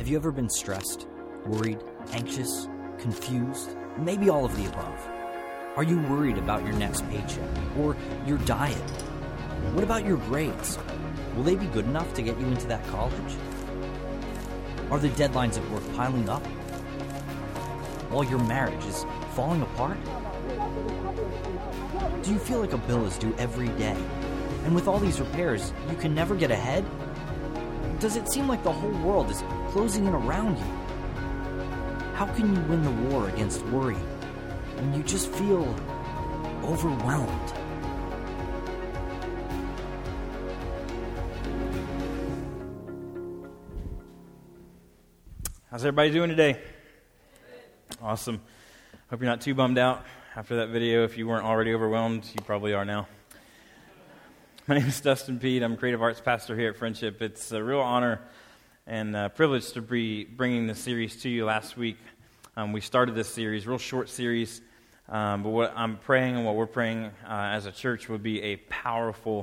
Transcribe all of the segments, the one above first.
you ever been stressed, worried, anxious, confused? Maybe all of the above. Are you worried about your next paycheck or your diet? What about your grades? Will they be good enough to get you into that college? Are the deadlines at work piling up? While your marriage is falling apart? Do you feel like a bill is due every day? And with all these repairs, you can never get ahead? Does it seem like the whole world is closing in around you? How can you win the war against worry when you just feel overwhelmed? How's everybody doing today? Awesome. Hope you're not too bummed out after that video. If you weren't already overwhelmed, you probably are now. My name is Dustin Pete. I'm creative arts pastor here at Friendship. It's a real honor and privilege to be bringing this series to you. Last week, we started this series, real short series, but what I'm praying and what we're praying as a church would be a powerful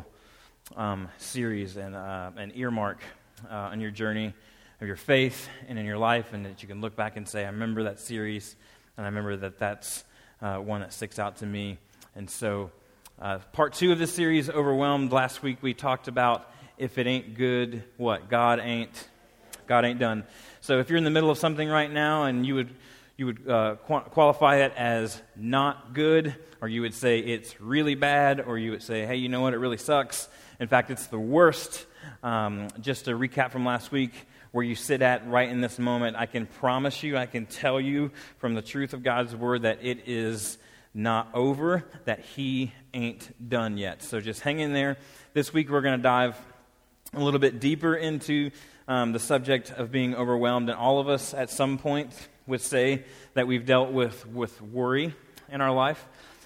series and an earmark on your journey of your faith and in your life, and that you can look back and say, I remember that series, and I remember that that's one that sticks out to me. And so part 2 of this series, Overwhelmed. Last week we talked about if it ain't good, what? God ain't done. So if you're in the middle of something right now and you would qualify it as not good, or you would say it's really bad, or you would say, hey, you know what, it really sucks. In fact, it's the worst. Just to recap from last week, where you sit at right in this moment, I can promise you, I can tell you from the truth of God's word that it is not over, that He ain't done yet. So just hang in there. This week we're going to dive a little bit deeper into the subject of being overwhelmed, and all of us at some point would say that we've dealt with worry in our life.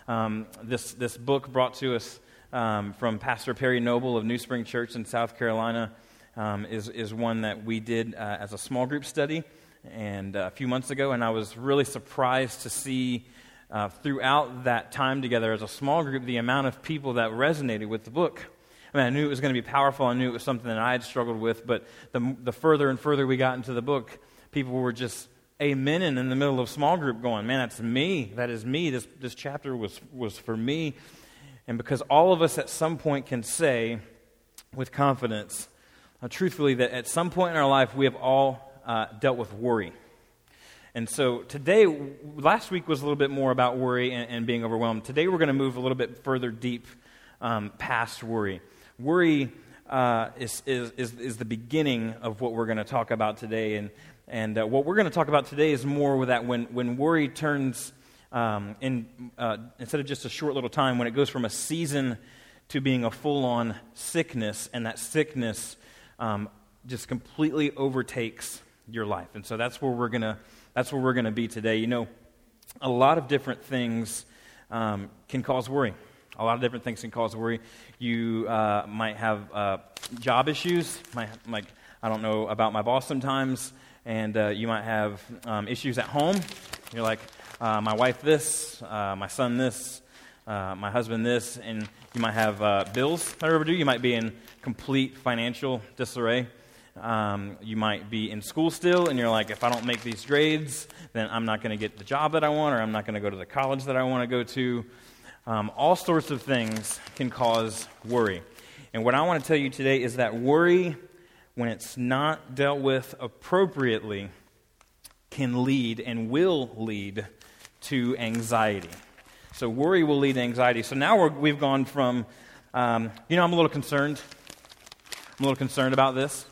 This book brought to us from Pastor Perry Noble of New Spring Church in South Carolina is one that we did as a small group study and a few months ago, and I was really surprised to see throughout that time together as a small group the amount of people that resonated with the book. I mean, I knew it was going to be powerful. I knew it was something that I had struggled with, but the further and further we got into the book, people were just amening in the middle of small group going, man, that's me. That is me. This chapter was for me. And because all of us at some point can say with confidence, truthfully, that at some point in our life we have all dealt with worry. And so today, last week was a little bit more about worry and being overwhelmed. Today we're going to move a little bit further deep past worry. Worry is the beginning of what we're going to talk about today. And what we're going to talk about today is more with that when worry turns, instead of just a short little time, when it goes from a season to being a full-on sickness, and that sickness just completely overtakes your life. And so that's where we're gonna be today. You know, a lot of different things can cause worry. A lot of different things can cause worry. You might have job issues. Like, I don't know about my boss sometimes, and you might have issues at home. You're like, my wife this, my son this, my husband this, and you might have bills that are overdue. You might be in complete financial disarray. You might be in school still, and you're like, if I don't make these grades, then I'm not going to get the job that I want, or I'm not going to go to the college that I want to go to. All sorts of things can cause worry. And what I want to tell you today is that worry, when it's not dealt with appropriately, can lead and will lead to anxiety. So worry will lead to anxiety. So now we've gone from, I'm a little concerned. I'm a little concerned about this.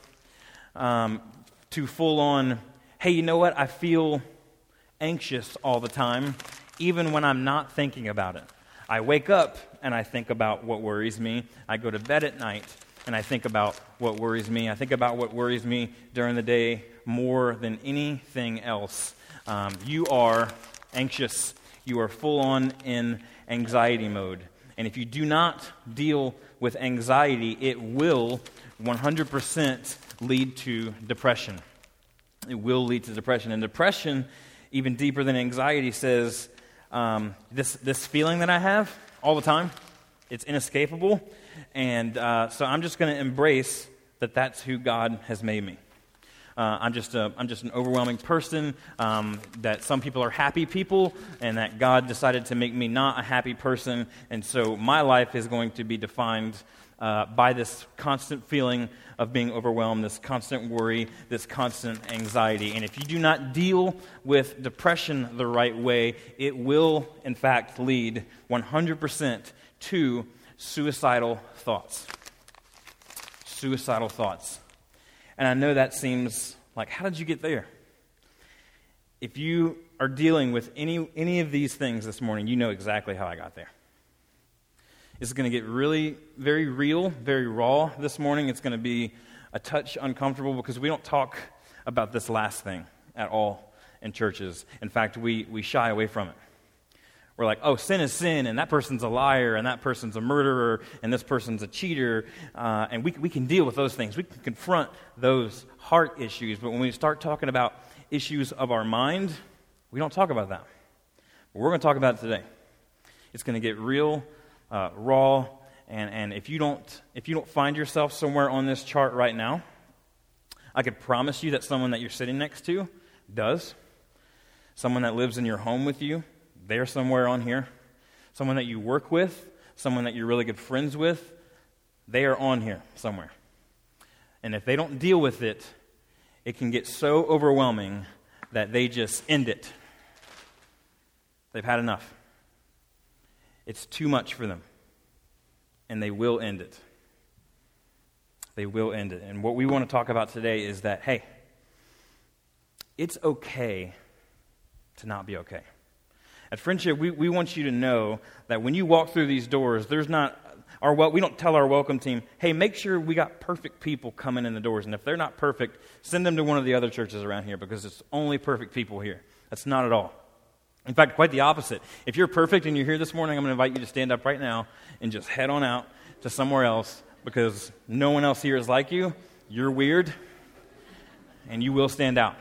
To full on, hey, you know what? I feel anxious all the time, even when I'm not thinking about it. I wake up and I think about what worries me. I go to bed at night and I think about what worries me. I think about what worries me during the day more than anything else. You are anxious. You are full on in anxiety mode. And if you do not deal with anxiety, it will 100% lead to depression. It will lead to depression. And depression, even deeper than anxiety, says, this feeling that I have all the time, it's inescapable. And so I'm just going to embrace that that's who God has made me. I'm just an overwhelming person, that some people are happy people, and that God decided to make me not a happy person, and so my life is going to be defined by this constant feeling of being overwhelmed, this constant worry, this constant anxiety. And if you do not deal with depression the right way, it will, in fact, lead 100% to suicidal thoughts. Suicidal thoughts. And I know that seems like, how did you get there? If you are dealing with any of these things this morning, you know exactly how I got there. It's going to get really, very real, very raw this morning. It's going to be a touch uncomfortable because we don't talk about this last thing at all in churches. In fact, we shy away from it. We're like, oh, sin is sin, and that person's a liar, and that person's a murderer, and this person's a cheater, and we can deal with those things. We can confront those heart issues, but when we start talking about issues of our mind, we don't talk about that. But we're going to talk about it today. It's going to get real, raw, and if you don't find yourself somewhere on this chart right now, I could promise you that someone that you're sitting next to does. Someone that lives in your home with you, they're somewhere on here. Someone that you work with, someone that you're really good friends with, they are on here somewhere. And if they don't deal with it, it can get so overwhelming that they just end it. They've had enough. It's too much for them. And they will end it. They will end it. And what we want to talk about today is that, hey, it's okay to not be okay. At Friendship, we want you to know that when you walk through these doors, there's not we don't tell our welcome team, hey, make sure we got perfect people coming in the doors. And if they're not perfect, send them to one of the other churches around here because it's only perfect people here. That's not at all. In fact, quite the opposite. If you're perfect and you're here this morning, I'm going to invite you to stand up right now and just head on out to somewhere else because no one else here is like you. You're weird, and you will stand out.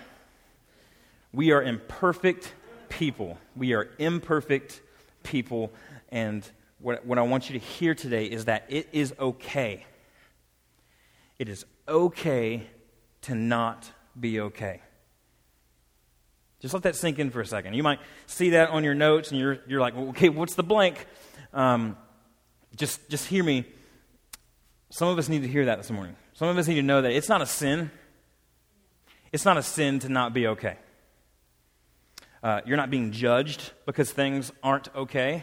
We are imperfect people. We are imperfect people, and what I want you to hear today is that it is okay. It is okay to not be okay. Just let that sink in for a second. You might see that on your notes, and you're like, well, okay, what's the blank? Just hear me. Some of us need to hear that this morning. Some of us need to know that it's not a sin. It's not a sin to not be okay. You're not being judged because things aren't okay.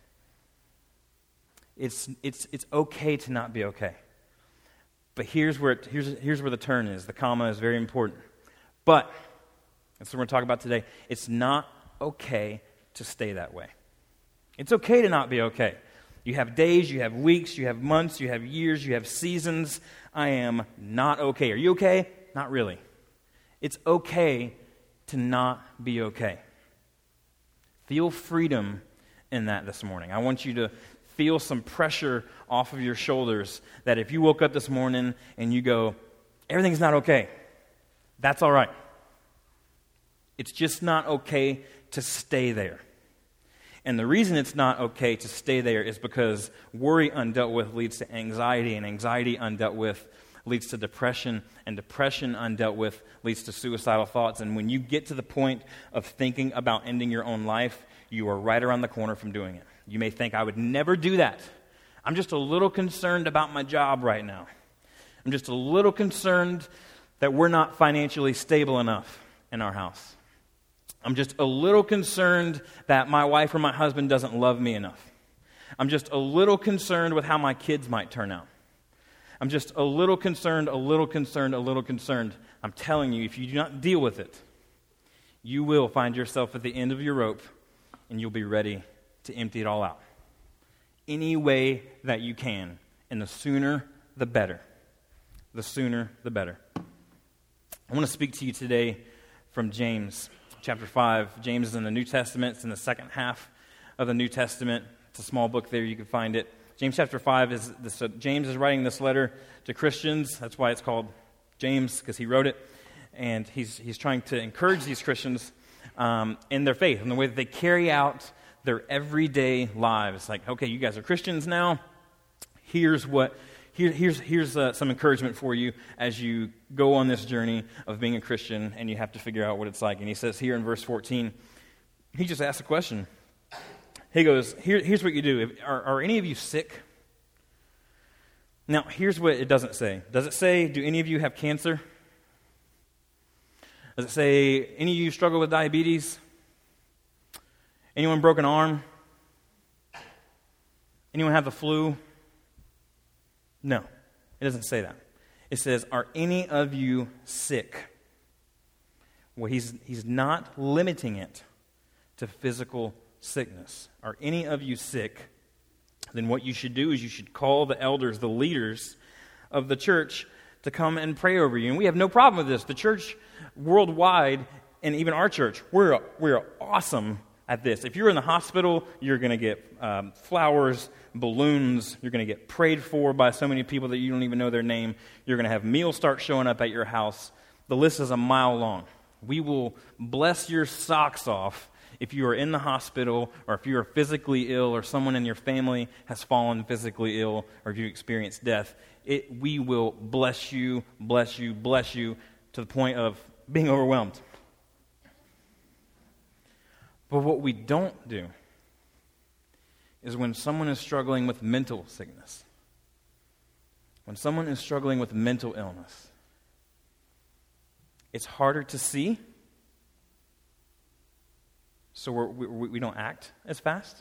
It's okay to not be okay. But here's where the turn is. The comma is very important. But that's what we're going to talk about today. It's not okay to stay that way. It's okay to not be okay. You have days, you have weeks, you have months, you have years, you have seasons. I am not okay. Are you okay? Not really. It's okay to not be okay. Feel freedom in that this morning. I want you to feel some pressure off of your shoulders that if you woke up this morning and you go, everything's not okay, that's all right. It's just not okay to stay there. And the reason it's not okay to stay there is because worry undealt with leads to anxiety, and anxiety undealt with leads to depression, and depression undealt with leads to suicidal thoughts. And when you get to the point of thinking about ending your own life, you are right around the corner from doing it. You may think, I would never do that. I'm just a little concerned about my job right now. I'm just a little concerned that we're not financially stable enough in our house. I'm just a little concerned that my wife or my husband doesn't love me enough. I'm just a little concerned with how my kids might turn out. I'm just a little concerned. I'm telling you, if you do not deal with it, you will find yourself at the end of your rope, and you'll be ready to empty it all out. Any way that you can, and the sooner, the better. The sooner, the better. I want to speak to you today from James chapter 5. James is in the New Testament. It's in the second half of the New Testament. It's a small book there. You can find it. James chapter 5 James is writing this letter to Christians. That's why it's called James, because he wrote it. And he's trying to encourage these Christians in their faith, in the way that they carry out their everyday lives. Like, okay, you guys are Christians now. Here's what here's some encouragement for you as you go on this journey of being a Christian and you have to figure out what it's like. And he says here in verse 14, he just asks a question. He goes, here's what you do. Are any of you sick? Now, here's what it doesn't say. Does it say, do any of you have cancer? Does it say, any of you struggle with diabetes? Anyone broke an arm? Anyone have the flu? No, it doesn't say that. It says, are any of you sick? Well, he's not limiting it to physical sickness. Are any of you sick? Then what you should do is you should call the elders, the leaders of the church, to come and pray over you. And we have no problem with this. The church worldwide, and even our church, we're awesome at this. If you're in the hospital, you're going to get flowers, balloons. You're going to get prayed for by so many people that you don't even know their name. You're going to have meals start showing up at your house. The list is a mile long. We will bless your socks off if you are in the hospital, or if you are physically ill, or someone in your family has fallen physically ill, or if you experience death. We will bless you, bless you, bless you, to the point of being overwhelmed. But what we don't do is when someone is struggling with mental sickness, when someone is struggling with mental illness, it's harder to see, so we don't act as fast.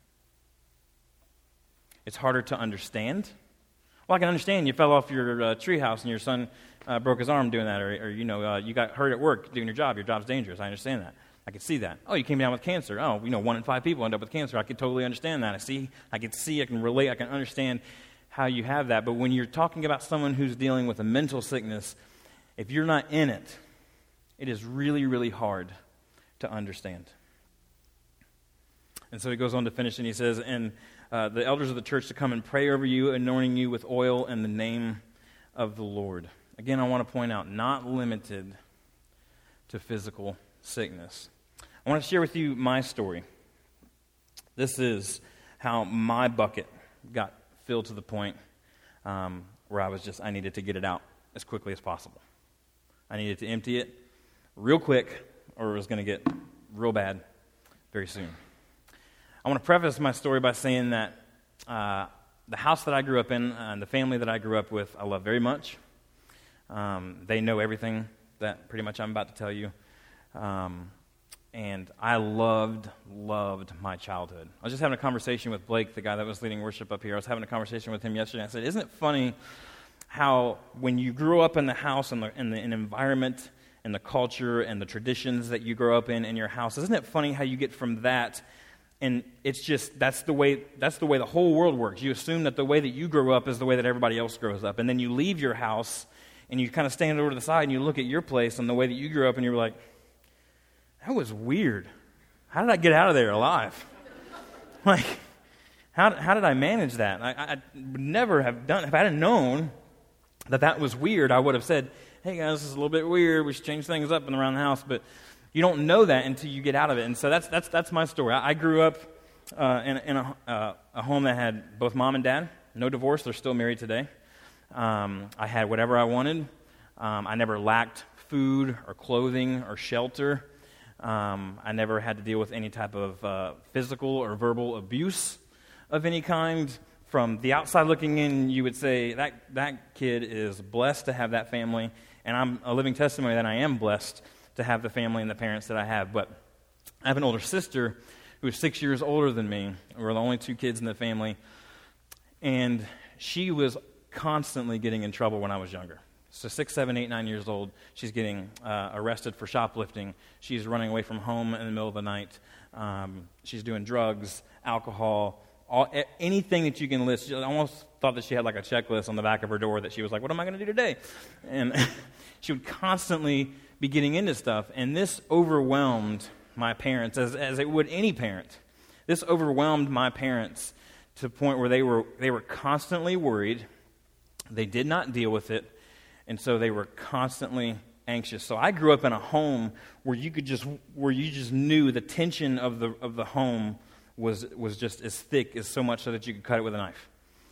It's harder to understand. Well, I can understand you fell off your treehouse and your son broke his arm doing that, or you got hurt at work doing your job. Your job's dangerous. I understand that. I could see that. Oh, you came down with cancer. Oh, 1 in 5 people end up with cancer. I could totally understand that. I can relate, I can understand how you have that. But when you're talking about someone who's dealing with a mental sickness, if you're not in it, it is really, really hard to understand. And so he goes on to finish, and he says, and the elders of the church to come and pray over you, anointing you with oil in the name of the Lord. Again, I want to point out, not limited to physical sickness. I want to share with you my story. This is how my bucket got filled to the point where I needed to get it out as quickly as possible. I needed to empty it real quick, or it was going to get real bad very soon. I want to preface my story by saying that the house that I grew up in and the family that I grew up with, I love very much. They know everything that pretty much I'm about to tell you. And I loved my childhood. I was just having a conversation with Blake, the guy that was leading worship up here. I was having a conversation with him yesterday. I said, isn't it funny how when you grew up in the house and the environment and the culture and the traditions that you grow up in your house, isn't it funny how you get from that, and it's just, that's the way the whole world works. You assume that the way that you grow up is the way that everybody else grows up. And then you leave your house and you kind of stand over to the side and you look at your place and the way that you grew up and you're like, that was weird. How did I get out of there alive? Like, how did I manage that? I would never have done, if I hadn't known that was weird, I would have said, hey guys, this is a little bit weird. We should change things up and around the house. But you don't know that until you get out of it. And so that's my story. I grew up in a home that had both mom and dad. No divorce. They're still married today. I had whatever I wanted. I never lacked food or clothing or shelter. I never had to deal with any type of physical or verbal abuse of any kind. From the outside looking in, you would say that kid is blessed to have that family. And I'm a living testimony that I am blessed to have the family and the parents that I have. But I have an older sister who is 6 years older than me. We're the only 2 kids in the family. And she was constantly getting in trouble when I was younger. So 6, 7, 8, 9 years old, she's getting arrested for shoplifting. She's running away from home in the middle of the night. She's doing drugs, alcohol, anything that you can list. I almost thought that she had like a checklist on the back of her door that she was like, what am I going to do today? And she would constantly be getting into stuff. And this overwhelmed my parents, as it would any parent. This overwhelmed my parents to the point where they were constantly worried. They did not deal with it. And so they were constantly anxious. So I grew up in a home where you just knew the tension of the home was just as thick as so much so that you could cut it with a knife.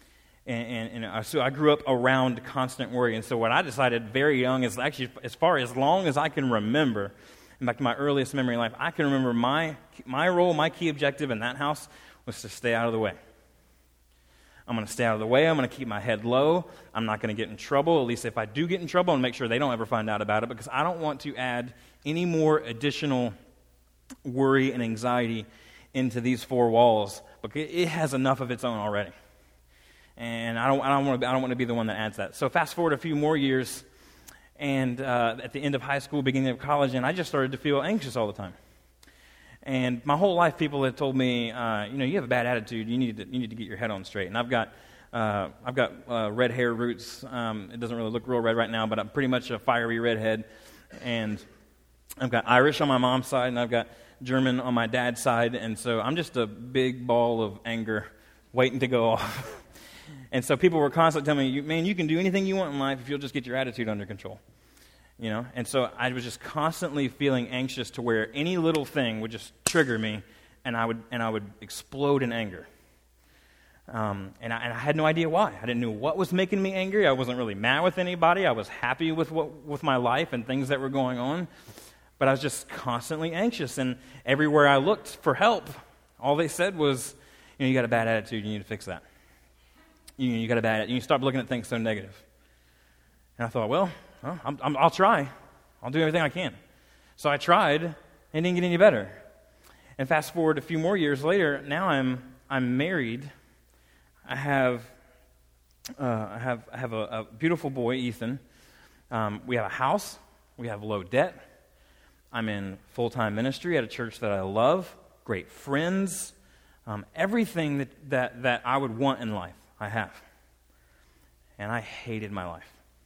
So I grew up around constant worry. And so what I decided very young is actually as long as I can remember, and back to my earliest memory in life, I can remember my role, my key objective in that house was to stay out of the way. I'm going to stay out of the way. I'm going to keep my head low. I'm not going to get in trouble. At least if I do get in trouble, I'll make sure they don't ever find out about it, because I don't want to add any more additional worry and anxiety into these four walls, because it has enough of its own already. And I don't want to be the one that adds that. So fast forward a few more years, and at the end of high school, beginning of college, and I just started to feel anxious all the time. And my whole life, people had told me, you have a bad attitude. You need to get your head on straight. And I've got red hair roots. It doesn't really look real red right now, but I'm pretty much a fiery redhead. And I've got Irish on my mom's side, and I've got German on my dad's side. And so I'm just a big ball of anger waiting to go off. And so people were constantly telling me, man, you can do anything you want in life if you'll just get your attitude under control. And so I was just constantly feeling anxious to where any little thing would just trigger me, and I would explode in anger. And I had no idea why. I didn't know what was making me angry. I wasn't really mad with anybody. I was happy with my life and things that were going on, but I was just constantly anxious. And everywhere I looked for help, all they said was, you got a bad attitude. You need to fix that. You got a bad attitude. You stop looking at things so negative. And I thought, well, I'll try. I'll do everything I can. So I tried, and it didn't get any better. And fast forward a few more years later, now I'm married. I have a beautiful boy, Ethan. We have a house. We have low debt. I'm in full-time ministry at a church that I love. Great friends. Everything that I would want in life, I have. And I hated my life.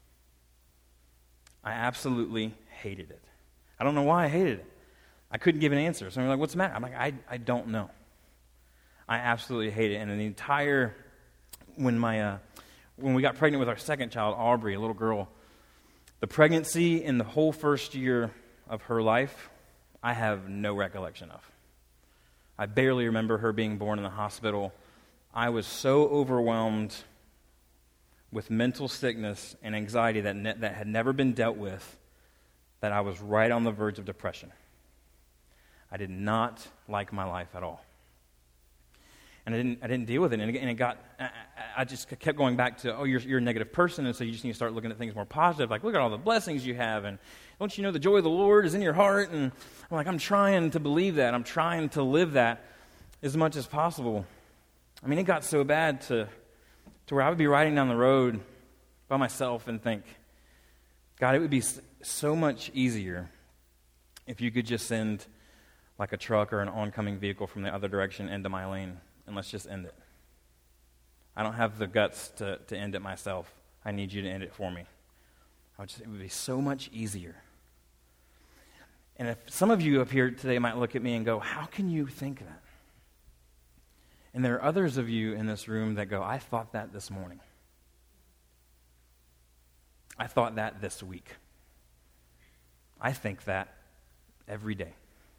I absolutely hated it. I don't know why I hated it. I couldn't give an answer. So I'm like, what's the matter? I'm like, I don't know. I absolutely hate it. And the entire, when we got pregnant with our second child, Aubrey, a little girl, the pregnancy in the whole first year of her life, I have no recollection of. I barely remember her being born in the hospital. I was so overwhelmed with mental sickness and anxiety that had never been dealt with, that I was right on the verge of depression. I did not like my life at all. And I didn't deal with it. And I just kept going back to, you're a negative person, and so you just need to start looking at things more positive. Like, look at all the blessings you have, and don't you know the joy of the Lord is in your heart? And I'm like, I'm trying to believe that. I'm trying to live that as much as possible. I mean, it got so bad to where I would be riding down the road by myself and think, God, it would be so much easier if you could just send like a truck or an oncoming vehicle from the other direction into my lane, and let's just end it. I don't have the guts to end it myself. I need you to end it for me. It would be so much easier. And if some of you up here today might look at me and go, how can you think that? And there are others of you in this room that go, I thought that this morning. I thought that this week. I think that every day.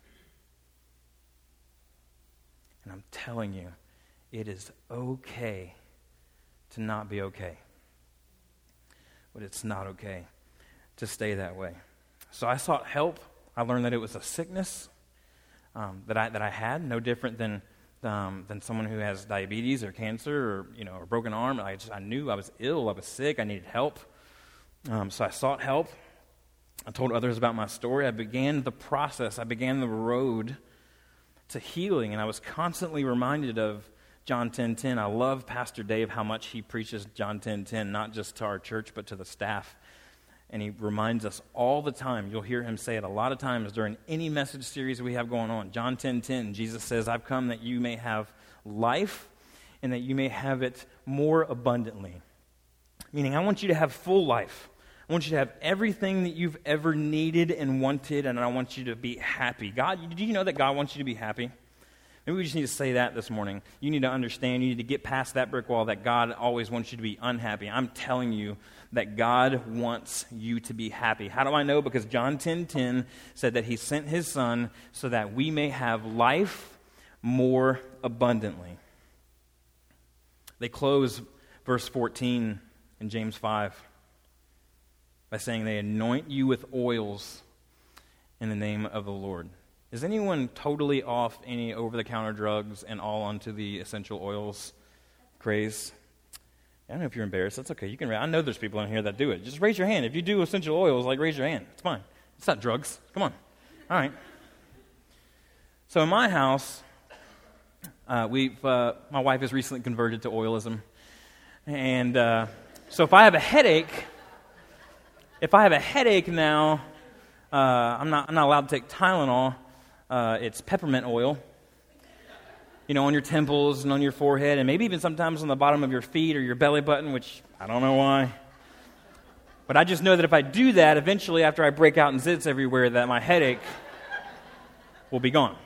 And I'm telling you, it is okay to not be okay. But it's not okay to stay that way. So I sought help. I learned that it was a sickness that I had, no different than someone who has diabetes or cancer or a broken arm. I knew I was ill. I was sick. I needed help. So I sought help. I told others about my story. I began the process. I began the road to healing, and I was constantly reminded of John 10:10. I love Pastor Dave, how much he preaches John 10:10, not just to our church, but to the staff. And he reminds us all the time. You'll hear him say it a lot of times during any message series we have going on. John 10:10, Jesus says, I've come that you may have life and that you may have it more abundantly. Meaning, I want you to have full life. I want you to have everything that you've ever needed and wanted, and I want you to be happy. God, do you know that God wants you to be happy? Maybe we just need to say that this morning. You need to understand, you need to get past that brick wall that God always wants you to be unhappy. I'm telling you that God wants you to be happy. How do I know? Because John 10:10 said that he sent his son so that we may have life more abundantly. They close verse 14 in James 5 by saying they anoint you with oils in the name of the Lord. Is anyone totally off any over-the-counter drugs and all onto the essential oils craze? I don't know if you're embarrassed. That's okay. You can. I know there's people in here that do it. Just raise your hand. If you do essential oils, raise your hand. It's fine. It's not drugs. Come on. All right. So in my house, my wife has recently converted to oilism. And so if I have a headache now, I'm not allowed to take Tylenol. It's peppermint oil, on your temples and on your forehead, and maybe even sometimes on the bottom of your feet or your belly button, which I don't know why. But I just know that if I do that, eventually after I break out in zits everywhere, that my headache will be gone.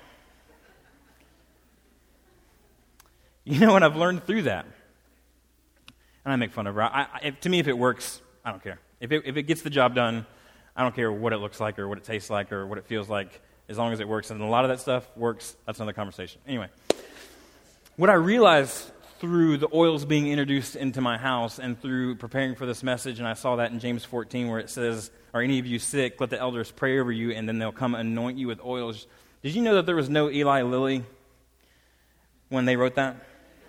You know what I've learned through that? And I make fun of her. To me, if it works, I don't care. If it gets the job done, I don't care what it looks like or what it tastes like or what it feels like, as long as it works. And a lot of that stuff works. That's another conversation. Anyway, what I realized through the oils being introduced into my house and through preparing for this message, and I saw that in James 14 where it says, "Are any of you sick? Let the elders pray over you, and then they'll come anoint you with oils." Did you know that there was no Eli Lilly when they wrote that?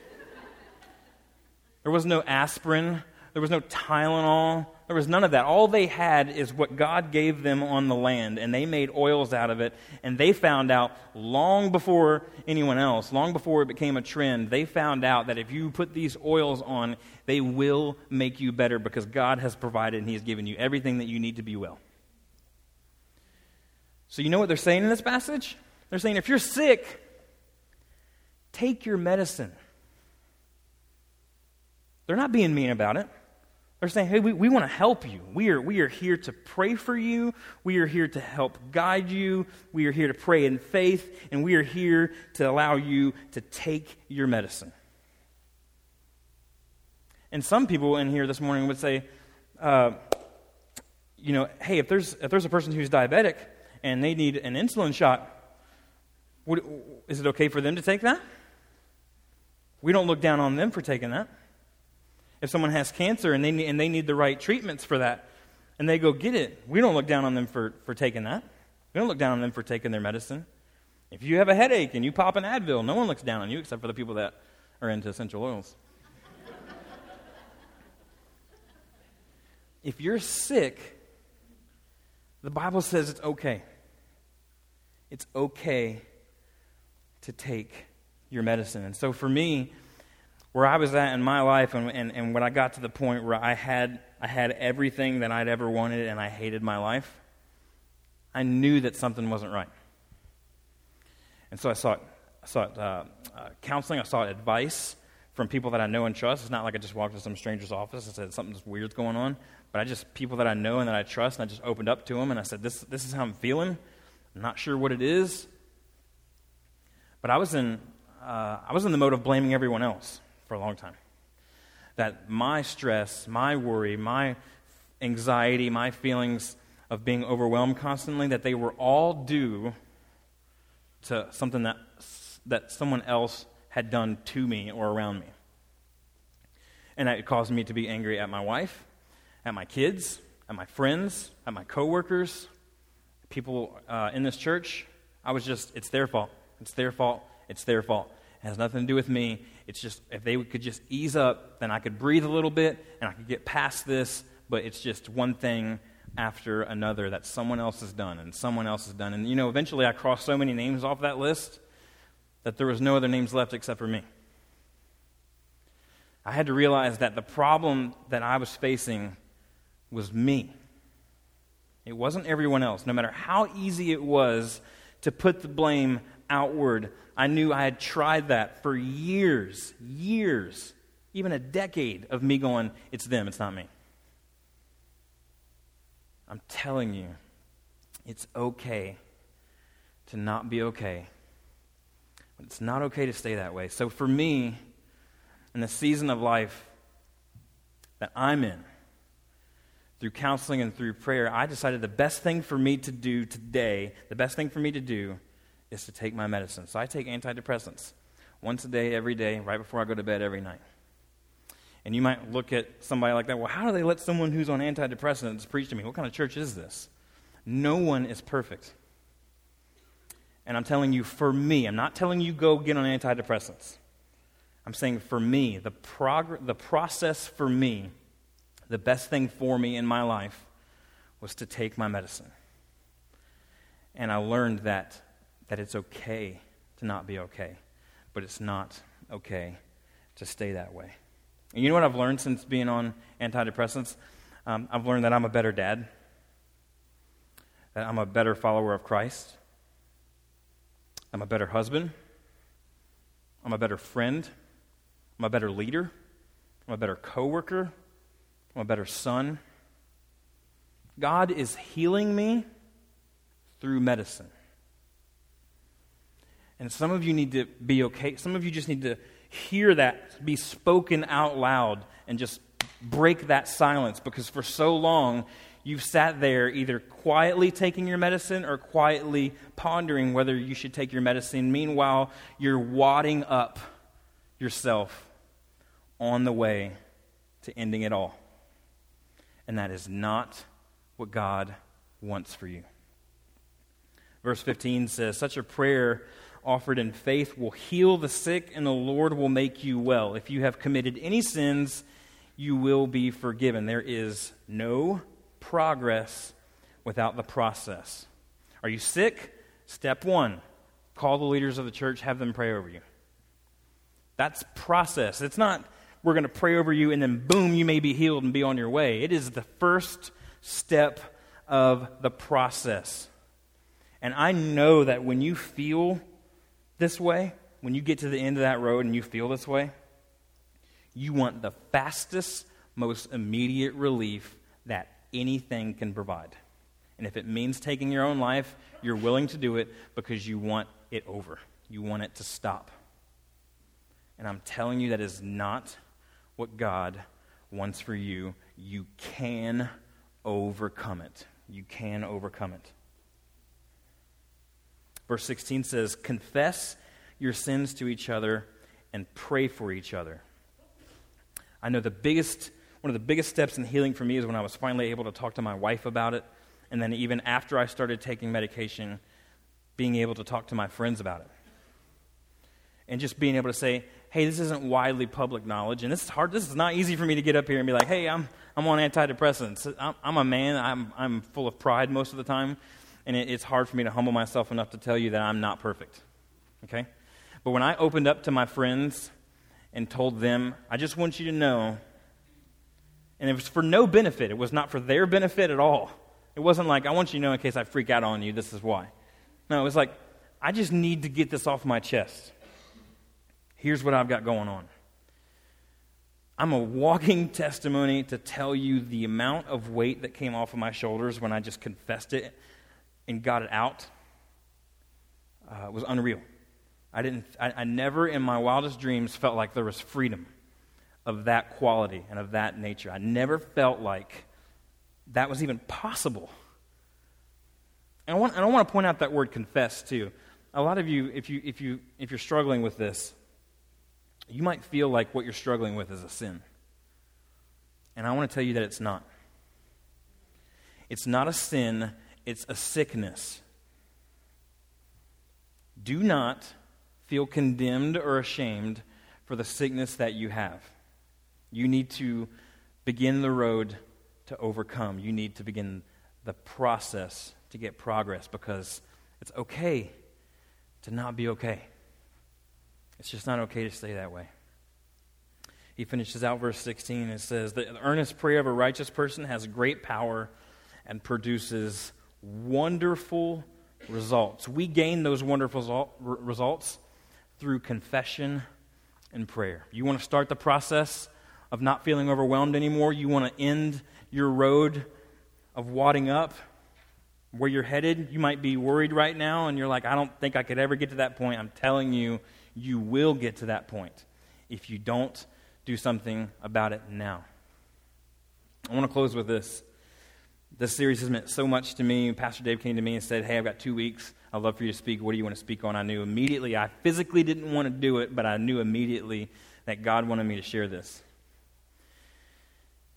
There was no aspirin. There was no Tylenol. There was none of that. All they had is what God gave them on the land, and they made oils out of it, and they found out long before anyone else, long before it became a trend, they found out that if you put these oils on, they will make you better because God has provided and He has given you everything that you need to be well. So you know what they're saying in this passage? They're saying if you're sick, take your medicine. They're not being mean about it. They're saying, hey, we want to help you. We are here to pray for you. We are here to help guide you. We are here to pray in faith. And we are here to allow you to take your medicine. And some people in here this morning would say, hey, if there's a person who's diabetic and they need an insulin shot, is it okay for them to take that? We don't look down on them for taking that. If someone has cancer and they need the right treatments for that, and they go get it, we don't look down on them for taking that. We don't look down on them for taking their medicine. If you have a headache and you pop an Advil, no one looks down on you except for the people that are into essential oils. If you're sick, the Bible says it's okay. It's okay to take your medicine. And so for me, where I was at in my life and when I got to the point where I had everything that I'd ever wanted and I hated my life, I knew that something wasn't right. And so I sought counseling, I sought advice from people that I know and trust. It's not like I just walked to some stranger's office and said something's weird's going on, but people that I know and that I trust, and I just opened up to them and I said, this is how I'm feeling. I'm not sure what it is. But I was in the mode of blaming everyone else for a long time. That my stress, my worry, my anxiety, my feelings of being overwhelmed constantly, that they were all due to something that someone else had done to me or around me. And it caused me to be angry at my wife, at my kids, at my friends, at my coworkers, people in this church. It's their fault. It's their fault. It's their fault. It has nothing to do with me. It's just, if they could just ease up, then I could breathe a little bit, and I could get past this, but it's just one thing after another that someone else has done, and someone else has done. And, eventually I crossed so many names off that list that there was no other names left except for me. I had to realize that the problem that I was facing was me. It wasn't everyone else. No matter how easy it was to put the blame outward, I knew I had tried that for years, even a decade of me going, it's them, it's not me. I'm telling you, it's okay to not be okay. But it's not okay to stay that way. So for me, in the season of life that I'm in, through counseling and through prayer, I decided the best thing for me to do today, is to take my medicine. So I take antidepressants once a day, every day, right before I go to bed every night. And you might look at somebody like that, well, how do they let someone who's on antidepressants preach to me? What kind of church is this? No one is perfect. And I'm telling you, for me, I'm not telling you go get on antidepressants. I'm saying for me, the process for me, the best thing for me in my life was to take my medicine. And I learned that it's okay to not be okay, but it's not okay to stay that way. And you know what I've learned since being on antidepressants? I've learned that I'm a better dad, that I'm a better follower of Christ, I'm a better husband, I'm a better friend, I'm a better leader, I'm a better coworker, I'm a better son. God is healing me through medicine. And some of you need to be okay. Some of you just need to hear that be spoken out loud and just break that silence, because for so long you've sat there either quietly taking your medicine or quietly pondering whether you should take your medicine. Meanwhile, you're wadding up yourself on the way to ending it all. And that is not what God wants for you. Verse 15 says, such a prayer offered in faith will heal the sick, and the Lord will make you well. If you have committed any sins, you will be forgiven. There is no progress without the process. Are you sick? Step one, call the leaders of the church, have them pray over you. That's process. It's not, we're going to pray over you and then boom, you may be healed and be on your way. It is the first step of the process. And I know that when you feel this way, when you get to the end of that road and you feel this way, you want the fastest, most immediate relief that anything can provide. And if it means taking your own life, you're willing to do it because you want it over. You want it to stop. And I'm telling you, that is not what God wants for you. You can overcome it. You can overcome it. Verse 16 says, confess your sins to each other and pray for each other. I know one of the biggest steps in healing for me is when I was finally able to talk to my wife about it. And then even after I started taking medication, being able to talk to my friends about it. And just being able to say, hey, this isn't widely public knowledge, and this is hard. This is not easy for me to get up here and be like, hey, I'm on antidepressants. I'm a man. I'm full of pride most of the time. And it's hard for me to humble myself enough to tell you that I'm not perfect, okay? But when I opened up to my friends and told them, I just want you to know, and it was for no benefit. It was not for their benefit at all. It wasn't like, I want you to know in case I freak out on you, this is why. No, it was like, I just need to get this off my chest. Here's what I've got going on. I'm a walking testimony to tell you the amount of weight that came off of my shoulders when I just confessed it and got it out was unreal. I never in my wildest dreams felt like there was freedom of that quality and of that nature. I never felt like that was even possible. And I want to point out that word confess too. A lot of you, if you're struggling with this, you might feel like what you're struggling with is a sin. And I want to tell you that it's not. It's not a sin. It's a sickness. Do not feel condemned or ashamed for the sickness that you have. You need to begin the road to overcome. You need to begin the process to get progress, because it's okay to not be okay. It's just not okay to stay that way. He finishes out verse 16. It says, the earnest prayer of a righteous person has great power and produces wonderful results. We gain those wonderful results through confession and prayer. You want to start the process of not feeling overwhelmed anymore? You want to end your road of wadding up where you're headed? You might be worried right now, and you're like, I don't think I could ever get to that point. I'm telling you, you will get to that point if you don't do something about it now. I want to close with this. This series has meant so much to me. Pastor Dave came to me and said, hey, I've got 2 weeks. I'd love for you to speak. What do you want to speak on? I knew immediately. I physically didn't want to do it, but I knew immediately that God wanted me to share this.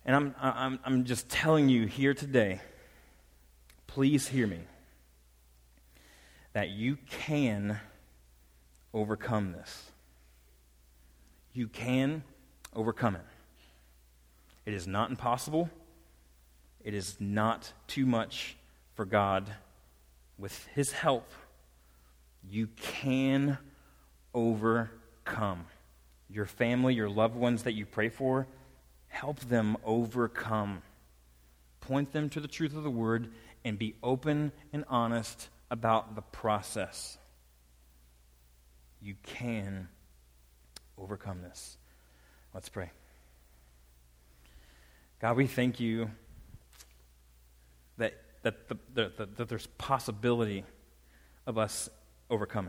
And I'm just telling you here today, please hear me, that you can overcome this. You can overcome it. It is not impossible. It is not too much for God. With His help, you can overcome. Your family, your loved ones that you pray for, help them overcome. Point them to the truth of the Word and be open and honest about the process. You can overcome this. Let's pray. God, we thank you that there's possibility of us overcoming.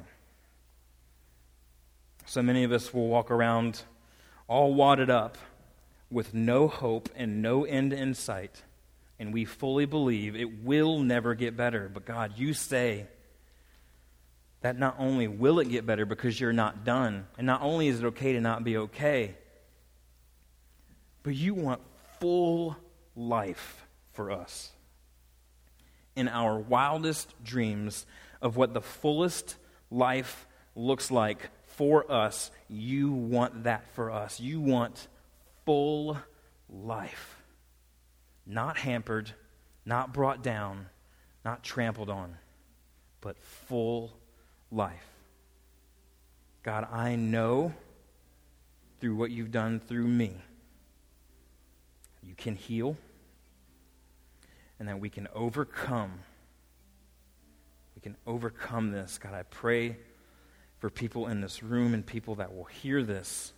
So many of us will walk around all wadded up with no hope and no end in sight, and we fully believe it will never get better. But God, you say that not only will it get better because you're not done, and not only is it okay to not be okay, but you want full life for us. In our wildest dreams of what the fullest life looks like for us, you want that for us. You want full life. Not hampered, not brought down, not trampled on, but full life. God, I know through what you've done through me, you can heal, and that we can overcome. We can overcome this. God, I pray for people in this room and people that will hear this.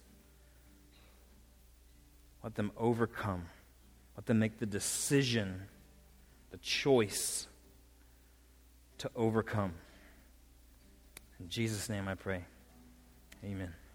Let them overcome. Let them make the decision, the choice to overcome. In Jesus' name I pray. Amen.